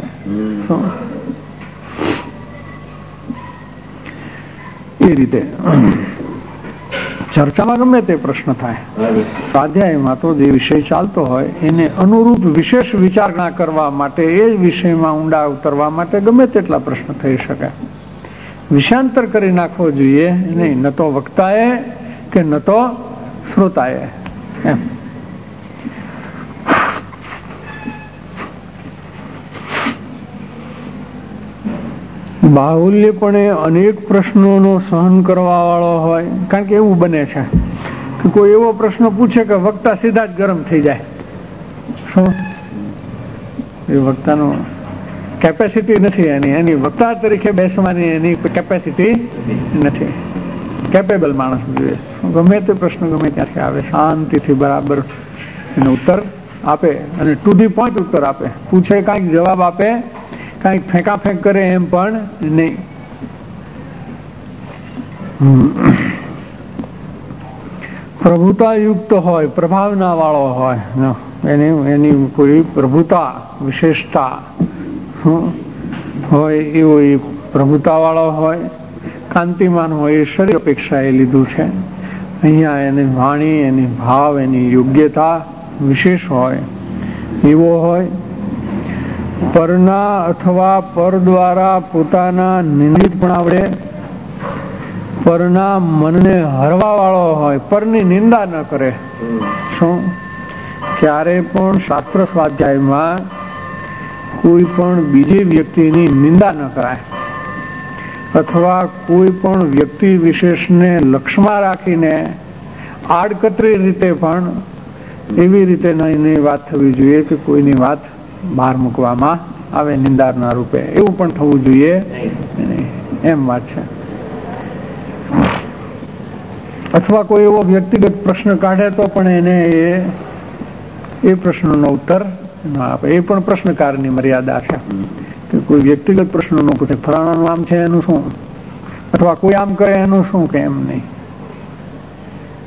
એ રીતે ચર્ચામાં ગમે તે પ્રશ્ન થાય, સ્વાધ્યાયમાં તો જે વિષય ચાલતો હોય એને અનુરૂપ વિશેષ વિચારણા કરવા માટે, એ વિષયમાં ઊંડા ઉતરવા માટે ગમે તેટલા પ્રશ્ન થઈ શકે. વિષયાંતર કરી નાખવો જોઈએ નહીં, ન તો વક્તાએ કે ન તો શ્રોતાએ. એમ બાહુલ્યપણે અનેક પ્રશ્નોનો સહન કરવા વાળો હોય. કારણ કે એવું બને છે કે કોઈ એવો પ્રશ્ન પૂછે કે વક્તા સીધા જ ગરમ થઈ જાય. શું એ વક્તાનો કેપેસિટી નથી, એની એની વક્તા તરીકે બેસવાની એની કેપેસિટી નથી. કેપેબલ માણસ જોઈએ. ગમે તે પ્રશ્ન ગમે ત્યાંથી આવે શાંતિથી બરાબર એનો ઉત્તર આપે અને ટુ ધી પોઈન્ટ ઉત્તર આપે. પૂછે કાંઈક જવાબ આપે, કાંઈક ફેંકાફેંક કરે એમ પણ નહીં. પ્રભુતા યુક્ત હોય, પ્રભાવના વાળો હોય, એની એની કોઈ પ્રભુતા વિશેષતા હોય એવો એ પ્રભુતા વાળો હોય, કાંતિમાન હોય, એ શરીર અપેક્ષા એ લીધું છે. અહીંયા એની વાણી, એની ભાવ, એની યોગ્યતા વિશેષ હોય એવો હોય. પરના અથવા પર દ્વારા પોતાના નિંદિત પણ આવડે, પરના મનને હરવા વાળો હોય, પરની નિંદા ન કરે. શું ક્યારે પણ શાસ્ત્ર સ્વાધ્યાયમાં કોઈ પણ બીજી વ્યક્તિની નિંદા ન કરાય, અથવા કોઈ પણ વ્યક્તિ વિશેષને લક્ષમાં રાખીને આડકતરી રીતે પણ એવી રીતે નહીં વાત થવી જોઈએ કે કોઈની વાત બહાર મૂકવામાં આવે નિંદાના રૂપે. એવું પણ થવું જોઈએ એમ વાત છે. અથવા કોઈ એવો વ્યક્તિગત પ્રશ્ન કાઢે તો પણ એને એ એ પ્રશ્નનો ઉત્તર ન આપે. એ પણ પ્રશ્નકારની મર્યાદા છે કે કોઈ વ્યક્તિગત પ્રશ્નનો પૂછે ફલાણાનું આમ છે એનું શું, અથવા કોઈ આમ કરે એનું શું, કે એમ નહીં.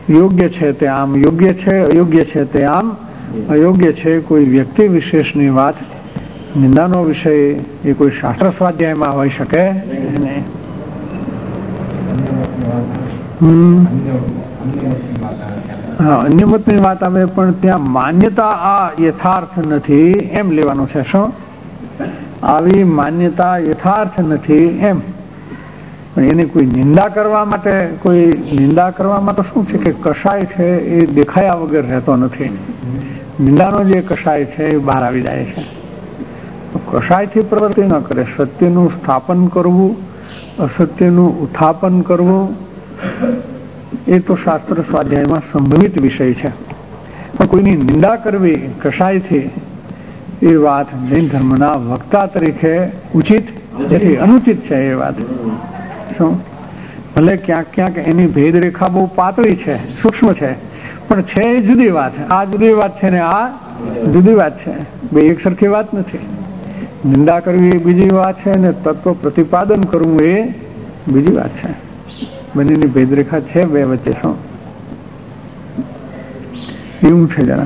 યોગ્ય છે તે આમ યોગ્ય છે, અયોગ્ય છે તે આમ અયોગ્ય છે. કોઈ વ્યક્તિ વિશેષની વાત, નિંદાનો વિષય એ કોઈ શાસ્ત્ર સ્વાધ્યાયમાં હોઈ શકે નહીં. હમ હા, અન્ય મતની વાત આવે પણ ત્યાં માન્યતા આ યથાર્થ નથી એમ લેવાનું છે. શું? આવી માન્યતા યથાર્થ નથી એમ. પણ એની કોઈ નિંદા કરવા માટે, કોઈ નિંદા કરવામાં તો શું છે કે કષાય છે એ દેખાયા વગર રહેતો નથી. નિંદાનો જે કષાય છે એ બહાર આવી જાય છે. કષાયથી પ્રવૃત્તિ ન કરે. સત્યનું સ્થાપન કરવું, અસત્યનું ઉત્થાપન કરવું એ તો શાસ્ત્ર સ્વાધ્યાયમાં સંભવિત વિષય છે. પણ કોઈની નિંદા કરવી કષાયથી એ વાત જૈન ધર્મના વક્તા તરીકે ઉચિત નથી, અનુચિત છે એ વાત. શું? ભલે ક્યાંક ક્યાંક એની ભેદરેખા બહુ પાતળી છે, સૂક્ષ્મ છે, પણ છે એ જુદી વાત. આ જુદી વાત છે ને આ જુદી વાત છે. બે એક સરખી વાત નથી. નિંદા કરવી એ બીજી વાત છે ને તત્વ પ્રતિપાદન કરવું એ બીજી વાત છે. બંનેની ભેદરેખા છે બે વચ્ચે. શું એવું છે જરા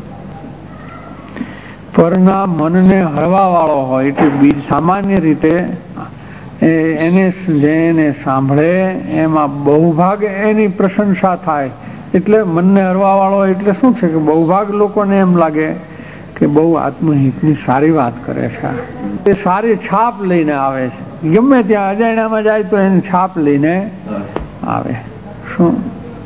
પરના મનને હળવા વાળો હોય એટલે બીજ સામાન્ય રીતે એને જેને સાંભળે એમાં બહુભાગ એની પ્રશંસા થાય. એટલે મનને હળવા વાળો એટલે શું છે કે બહુભાગ લોકોને એમ લાગે કે બહુ આત્મહિતની સારી વાત કરે છે, એ સારી છાપ લઈને આવે છે. ગમે ત્યાં અજાણ્યામાં જાય તો એની છાપ લઈને આવે. શું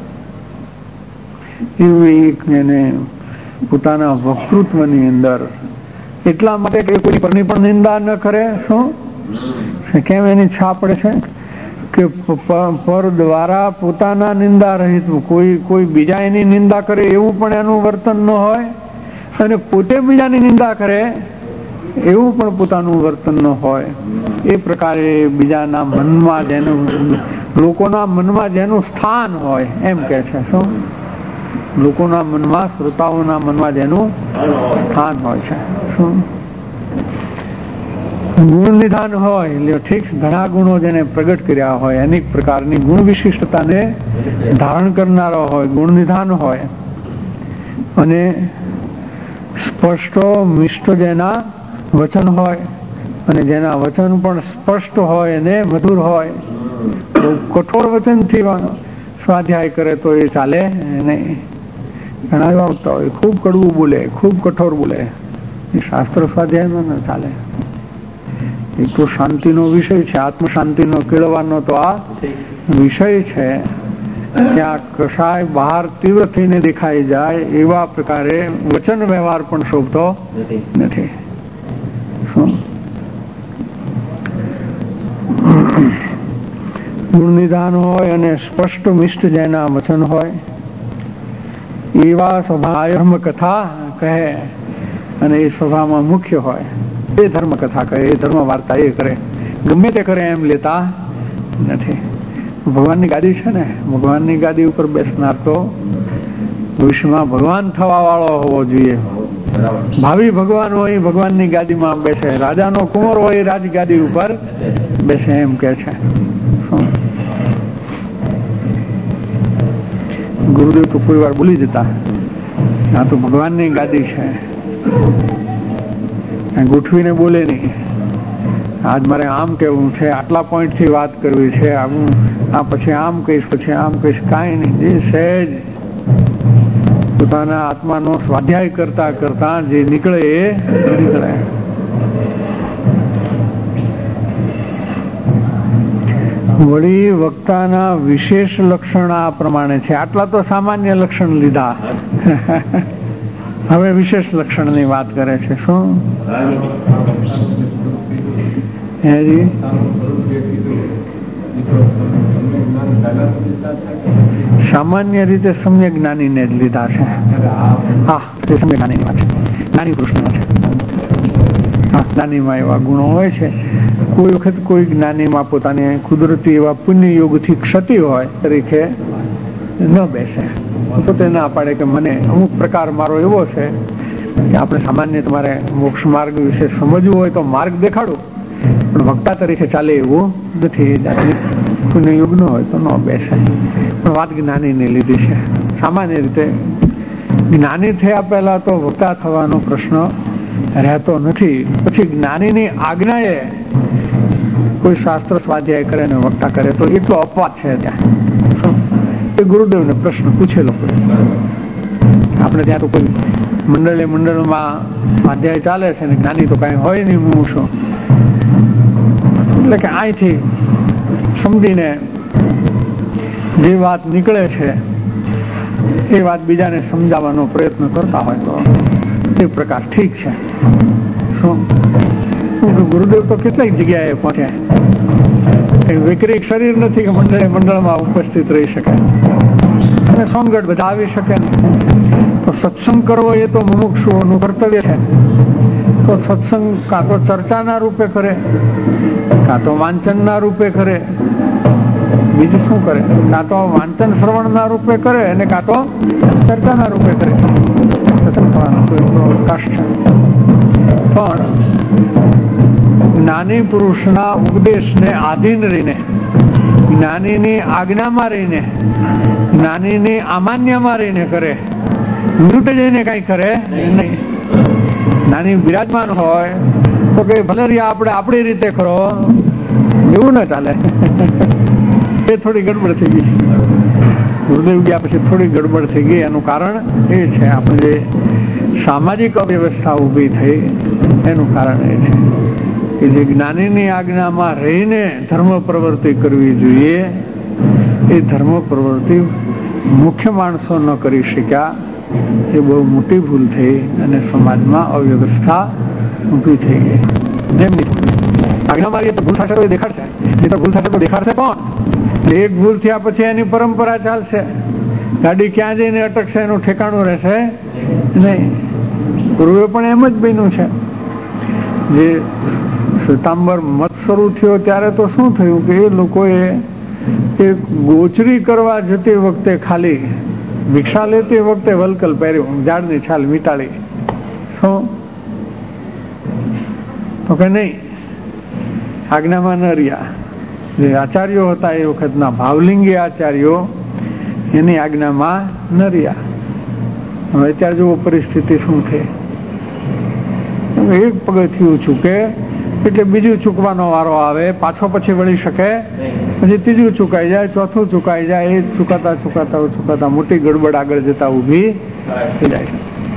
એને પોતાના વક્તૃત્વની અંદર એટલા માટે કે કોઈ પરની પણ નિંદા ન કરે. શું કેમ એની છાપ પડે છે કે પર દ્વારા પોતાના નિંદા રહિત, કોઈ કોઈ બીજા એની નિંદા કરે એવું પણ એનું વર્તન ન હોય, અને પોતે બીજાની નિંદા કરે એવું પણ પોતાનું વર્તન ન હોય. એ પ્રકારે બીજાના મનમાં જેનું, લોકોના મનમાં જેનું સ્થાન હોય એમ કે છે. શું? લોકોના મનમાં, શ્રોતાઓના મનમાં જેનું સ્થાન હોય છે. શું? ગુણ નિધાન હોય એટલે ઠીક, ઘણા ગુણો જેને પ્રગટ કર્યા હોય, અનેક પ્રકારની ગુણ વિશિષ્ટતાને ધારણ કરનારો હોય, ગુણ નિધાન હોય, અને સ્પષ્ટ મિષ્ટ જેના વચન હોય, અને જેના વચન પણ સ્પષ્ટ હોય અને મધુર હોય. બહુ કઠોર વચનથી સ્વાધ્યાય કરે તો એ ચાલે નહીં. ઘણા એવા આવતા હોય ખૂબ કડવું બોલે, ખૂબ કઠોર બોલે, એ શાસ્ત્ર સ્વાધ્યાયમાં ન ચાલે. એ તો શાંતિનો વિષય છે, આત્મ શાંતિનો કેળવવાનો તો આ વિષય છે. ત્યાં કશાય બહાર તીવ્ર થઈને દેખાઈ જાય એવા પ્રકારે વચન વ્યવહાર પણ શોભતો નથી. ગુણ નિધાન હોય અને સ્પષ્ટ મિષ્ટ જેના વચન હોય એવા સ્વભાવ ધર્મ કથા કહે, અને એ સ્વભાવમાં મુખ્ય હોય એ ધર્મ કથા કહે, એ ધર્મ વાર્તા એ કરે. ગમે તે કરે એમ લેતા નથી. ભગવાનની ગાદી છે ને, ભગવાનની ગાદી ઉપર બેસનાર તો ભવિષ્યમાં ભગવાન થવા વાળો હોવો જોઈએ. ભાવિ ભગવાન હોય ભગવાનની ગાદીમાં બેસે, રાજાનો કુંવર હોય રાજગાદી ઉપર બેસે એમ કે છે. ગુરુદેવ તો કોઈ વાર બોલી જતા, આ તો ભગવાનની ગાદી છે, ગોઠવીને બોલે નહીં. આજ મારે આમ કેવું છે, આટલા પોઈન્ટ થી વાત કરવી છે, આવું આ પછી આમ કહીશ, પછી આમ કહીશ, કાંઈ નહીં. જે સહેજ પોતાના આત્માનો સ્વાધ્યાય કરતા કરતા જે નીકળે એ નીકળે. વળી વક્તાના વિશેષ લક્ષણ આ પ્રમાણે છે. આટલા તો સામાન્ય લક્ષણ લીધા, હવે વિશેષ લક્ષણની વાત કરે છે. શું? સામાન્ય રીતે સમ્યક જ્ઞાનીને જ લીધા છે. હા, તે સમ્યક જ્ઞાનીની વાત છે, જ્ઞાની પુરુષની વાત છે. હા, જ્ઞાનીમાં એવા ગુણો હોય છે. કોઈ વખત કોઈ જ્ઞાનીમાં પોતાની કુદરતી એવા પુણ્ય યોગથી ક્ષતિ હોય તરીકે ન બેસે, પોતે ના પાડે કે મને અમુક પ્રકાર મારો એવો છે કે આપણે સામાન્ય તમારે મોક્ષ માર્ગ વિશે સમજવું હોય તો માર્ગ દેખાડું, પણ વક્તા તરીકે ચાલે એવું નથી. પુણ્ય યોગ ન હોય તો ન બેસે. પણ વાત જ્ઞાનીને લીધી છે. સામાન્ય રીતે જ્ઞાની થયા પહેલા તો વક્તા થવાનો પ્રશ્ન રહેતો નથી. પછી જ્ઞાનીની આજ્ઞાએ કોઈ શાસ્ત્ર સ્વાધ્યાય કરે ને વક્તા કરે તો એટલો અપવાદ છે ત્યાં. એ ગુરુદેવને પ્રશ્ન પૂછેલો આપણે ત્યાં તો કોઈ મંડળે મંડળમાં સ્વાધ્યાય ચાલે છે ને જ્ઞાની તો કઈ હોય નહીં, હું છું. એટલે કે અહીંથી સમજીને જે વાત નીકળે છે એ વાત બીજાને સમજાવવાનો પ્રયત્ન કરતા હોય તો એ પ્રકાર ઠીક છે. શું ગુરુદેવ તો કેટલીક જગ્યાએ પહોંચ્યા, વિકરી શરીર નથી કે મંડળે મંડળમાં ઉપસ્થિત રહી શકે અને સોનગઢ બધા આવી શકે ને. તો સત્સંગ કરવો એ તો મુમુક્ષુઓનું કર્તવ્ય છે. તો સત્સંગ કાં તો ચર્ચાના રૂપે કરે, કાં તો વાંચનના રૂપે કરે, બીજું શું કરે? કાં તો વાંચન શ્રવણના રૂપે કરે અને કાં તો ચર્ચાના રૂપે કરે. સત્સંગ થવાનો કોઈ અવકાશ છે. પણ જ્ઞાની પુરુષના ઉપદેશને આધીન રહીને, જ્ઞાનીની આજ્ઞામાં રહીને, જ્ઞાનીની અમાન્યમાં રહીને કરે, મૃત જઈને કઈ કરે નહીં. જ્ઞાની બિરાજમાન હોય તો કે ભલે આપણે આપણી રીતે કરો, એવું ના ચાલે. એ થોડી ગડબડ થઈ ગઈ. ગુરુદેવ ગયા પછી થોડી ગડબડ થઈ ગઈ. એનું કારણ એ છે આપણે જે સામાજિક અવ્યવસ્થા ઊભી થઈ એનું કારણ એ છે કે જે જ્ઞાનીની આજ્ઞામાં રહીને ધર્મ પ્રવૃત્તિ કરવી જોઈએ એ ધર્મ પ્રવૃત્તિ મુખ્ય માણસો ન કરી શક્યા. એ બહુ મોટી ભૂલ થઈ અને સમાજમાં અવ્યવસ્થા ઊભી થઈ ગઈ. જેમની આજ્ઞામાં રહીએ તો ભૂલ થશે તો એ દેખાડશે, નહીં તો ભૂલ થશે તો દેખાડશે કોણ? એક ભૂલ થયા પછી એની પરંપરા ચાલશે. ગાડી ક્યાં જઈને અટકશે એનું ઠેકાણું રહેશે નહીં. પૂર્વે પણ એમ જ બન્યું છે. જે શ્વેતાંબર મત શરૂ થયો ત્યારે તો શું થયું કે એ લોકોએ એક ગોચરી કરવા જતી વખતે ખાલી ભિક્ષા લેતી વખતે વલકલ પહેર્યું, ઝાડની છાલ મીટાડી. શું તો કે નહીં, આજ્ઞામાં ન રહ્યા. જે આચાર્યો હતા એ વખતના ભાવલિંગી આચાર્યો એની આજ્ઞામાં ન રહ્યા. હવે અત્યારે જુઓ પરિસ્થિતિ શું છે. એક પગથિયું ચૂકે એટલે બીજું ચૂકવાનો વારો આવે, પાછો પછી વળી શકે, પછી ત્રીજું ચુકાઈ જાય, ચોથું ચુકાઈ જાય. એ ચુકાતા ચુકાતા ચુકાતા મોટી ગડબડ આગળ જતા ઉભી થઈ જાય.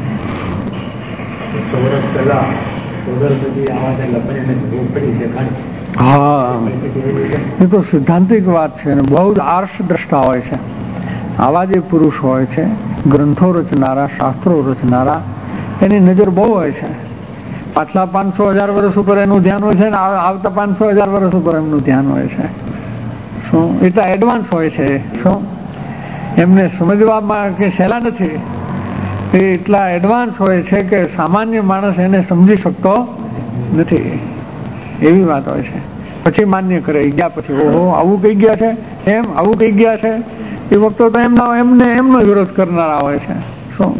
હા, એ તો સિદ્ધાંતિક વાત છે ને બહુ જ આર્ષ દ્રષ્ટા હોય છે. આવા જે પુરુષ હોય છે, ગ્રંથો રચનારા, શાસ્ત્રો રચનારા, એની નજર બહુ હોય છે. પાછલા પાંચસો હજાર વર્ષ ઉપર એનું ધ્યાન હોય છે ને આવતા પાંચસો હજાર વર્ષ ઉપર એમનું ધ્યાન હોય છે. શું એટલા એડવાન્સ હોય છે. શું એમને સમજવામાં કે સહેલા નથી, એ એટલા એડવાન્સ હોય છે કે સામાન્ય માણસ એને સમજી શકતો નથી. એવી વાત હોય છે. પછી માન્ય કરે ગયા પછી ઓહો આવું કઈ ગયા છે, એમ આવું કઈ ગયા છે. એ વખતે તો એમના એમને એમનો વિરોધ કરનારા હોય છે. શું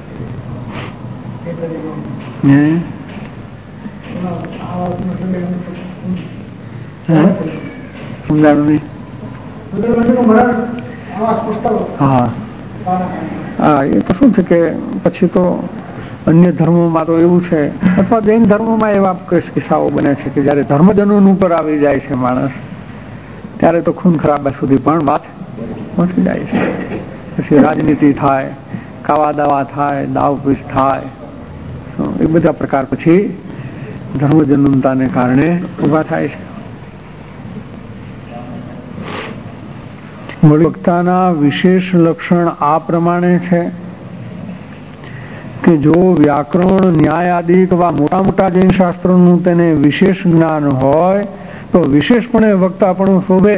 સમજાણું નહીં? હા હા, એ તો શું છે કે પછી તો અન્ય ધર્મોમાં તો એવું છે, અથવા જૈન ધર્મોમાં એવા કિસ્સાઓ બને છે કે જયારે ધર્મજનોન ઉપર આવી જાય છે માણસ, ત્યારે તો ખૂન ખરાબા સુધી પણ વાત પહોંચી જાય છે. પછી રાજનીતિ થાય, કાવા દાવા થાય, દાવપીચ થાય, એ બધા પ્રકાર પછી ધર્મજનનતાને કારણે ઉભા થાય છે. વક્તાના વિશેષ લક્ષણ આ પ્રમાણે છે કે જો વ્યાકરણ, ન્યાય આદિ મોટા મોટા જૈન શાસ્ત્રોનું તેને વિશેષ જ્ઞાન હોય તો વિશેષપણે વક્તાપણું શોભે.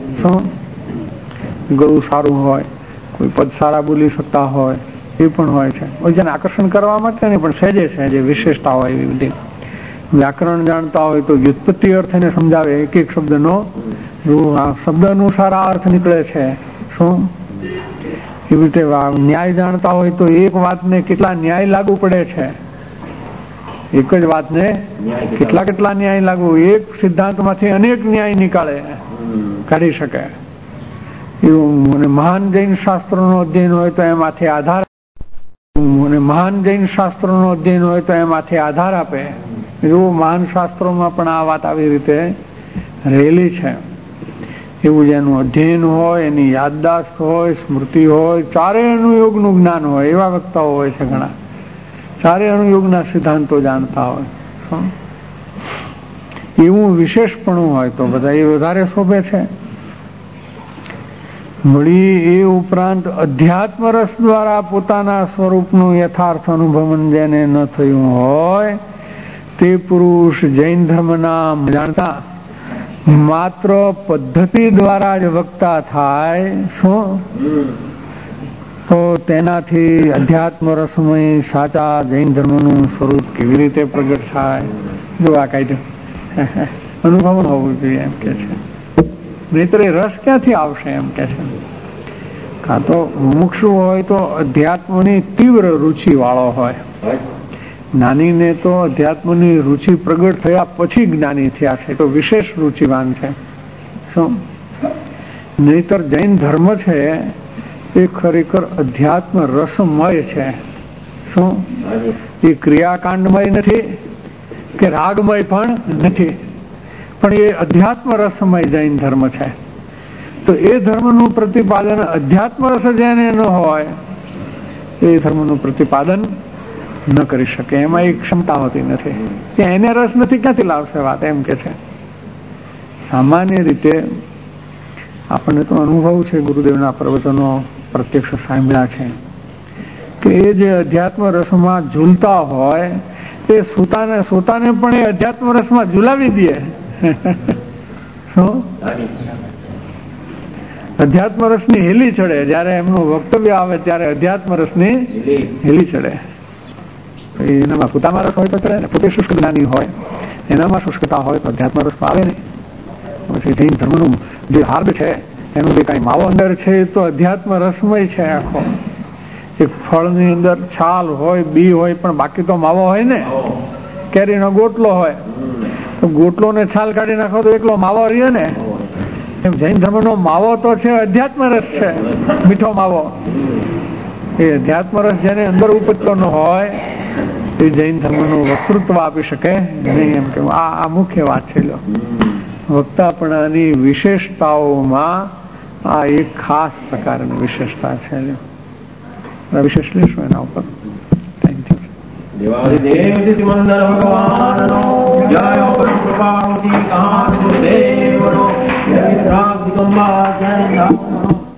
ગળું સારું હોય, કોઈ પદ સારા બોલી શકતા હોય, એ પણ હોય છે. જેને આકર્ષણ કરવા માટે ને પણ સહેજે સહેજે વિશેષતા હોય એવી બધી. વ્યાકરણ જાણતા હોય તો વ્યુત્પત્તિ અર્થ એને સમજાવે, એક એક શબ્દનો શબ્દ અનુસાર આ અર્થ નીકળે છે. શું એવી રીતે ન્યાય જાણતા હોય તો એક વાતને કેટલા ન્યાય લાગુ પડે છે, એક જ વાતને કેટલા કેટલા ન્યાય લાગુ, એક સિદ્ધાંતમાંથી અનેક ન્યાય નીકાળે કાઢી શકે. એવું મને મહાન જૈન શાસ્ત્રોનો અધ્યયન હોય તો એમાંથી આધાર મને મહાન જૈન શાસ્ત્રોનો અધ્યયન હોય તો એમાંથી આધાર આપે. એવું મહાન શાસ્ત્રોમાં પણ આ વાત આવી રીતે રહેલી છે. એવું જેનું અધ્યયન હોય, એની યાદદાસ્ત હોય, સ્મૃતિ હોય, ચારે અનુયોગનું જ્ઞાન હોય એવા વક્તાઓ હોય છે ઘણા. ચારે અનુયોગના સિદ્ધાંતો જાણતા હોય, એવું વિશેષપણું હોય તો બધા એ વધારે શોભે છે. વળી એ ઉપરાંત અધ્યાત્મ રસ દ્વારા પોતાના સ્વરૂપનું યથાર્થ અનુભવન જેને ન થયું હોય તે પુરુષ જૈન ધર્મના જાણતા માત્ર પદ્ધતિ દ્વારા જ વક્તા થાય. શું તો તેનાથી અધ્યાત્મ રસમય સાચા જૈન ધર્મનું સ્વરૂપ કેવી રીતે પ્રગટ થાય? જો આ કાંઈ અનુભવ હોવું જોઈએ એમ કે છે. નહીતર એ રસ ક્યાંથી આવશે એમ કે છે. કાં તો મુમુક્ષુ હોય તો અધ્યાત્મની તીવ્ર રુચિ વાળો હોય. જ્ઞાનીને તો અધ્યાત્મની રુચિ પ્રગટ થયા પછી જ્ઞાની થયા છે તો વિશેષ રુચિવાન છે. શું નહીતર જૈન ધર્મ છે એ ખરેખર અધ્યાત્મ રસમય છે. શું એ ક્રિયાકાંડમય નથી કે રાગમય પણ નથી, પણ એ અધ્યાત્મ રસમય જૈન ધર્મ છે. તો એ ધર્મનું પ્રતિપાદન અધ્યાત્મ રસ જેને ન હોય એ ધર્મનું પ્રતિપાદન ન કરી શકે. એમાં એક ક્ષમતા હોતી નથી કે એને રસ નથી, ક્યાંથી લાવશે વાત એમ કે છે. સામાન્ય રીતે આપણને તો અનુભવ છે, ગુરુદેવના પ્રવચનો પ્રત્યક્ષ સાંભળ્યા છે કે એ જે અધ્યાત્મ રસમાં ઝૂલતા હોય એ સુતાને સુતાને પણ એ અધ્યાત્મ રસમાં ઝુલાવી દે. શું અધ્યાત્મ રસની હેલી ચડે. જયારે એમનું વક્તવ્ય આવે ત્યારે અધ્યાત્મ રસની હેલી ચડે. એનામાં પોતામાં રસ હોય તો ચડે ને, પોતે શુષ્ક જ્ઞાની હોય એનામાં શુષ્કતા હોય તો અધ્યાત્મ રસ તો આવે નહીં. પછી જૈન ધર્મનું જે હાર્દ છે એનું જે કાંઈ માવો અંદર છે તો અધ્યાત્મ રસમય છે આખો. એક ફળની અંદર છાલ હોય, બી હોય, પણ બાકી તો માવો હોય ને. કેરીનો ગોટલો હોય તો ગોટલો ને છાલ કાઢી નાખો તો એકલો માવો રહે ને. એમ જૈન ધર્મનો માવો તો છે અધ્યાત્મ રસ છે, મીઠો માવો. એ અધ્યાત્મ રસ જેને અંદર ઉપજતો ન હોય એ જૈન ધર્મનું વક્તૃત્વ આપી શકે નહીં. એમ કે આ આ મુખ્ય વાત છે. લો વક્તાપણાની વિશેષતાઓમાં આ એક ખાસ પ્રકારની વિશેષતા છે. વિશેષ લેશું એના ઉપર. Thank you. દેવાદેવ સિમંદર ભગવાનનો જય. પરમ કૃપાવતી કહાન ગુરુદેવનો જય. રામ દિગંબર જય.